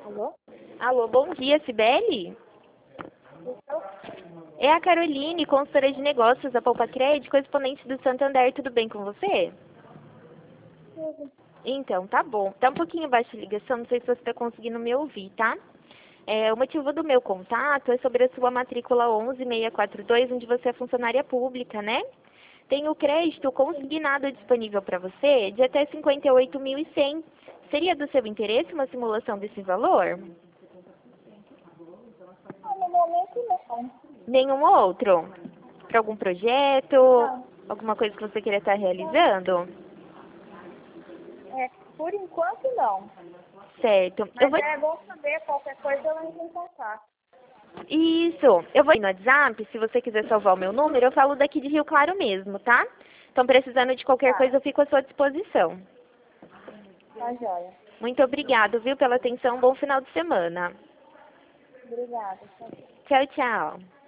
Alô? Alô, bom dia, Cibele? Isso? É a Caroline, consultora de negócios da Poupa Crédito, correspondente do Santander. Tudo bem com você? Tudo. Então, tá bom. Tá um pouquinho baixa a ligação, não sei se você está conseguindo me ouvir, tá? O motivo do meu contato é sobre a sua matrícula 11642, onde você é funcionária pública, né? Tem o crédito consignado disponível para você de até 58.100. Seria do seu interesse uma simulação desse valor? No momento não. Nenhum outro? Para algum projeto? Não. Alguma coisa que você queira estar Não. realizando? Por enquanto não. Certo. Eu Mas vou... é bom saber, qualquer coisa eu entro em contato. Isso. Eu vou ir no WhatsApp, se você quiser salvar o meu número, eu falo daqui de Rio Claro mesmo, tá? Então, precisando de qualquer Tá, coisa, eu fico à sua disposição. tá joia. Muito obrigado, viu, pela atenção. Bom final de semana. Obrigada. Tchau, tchau.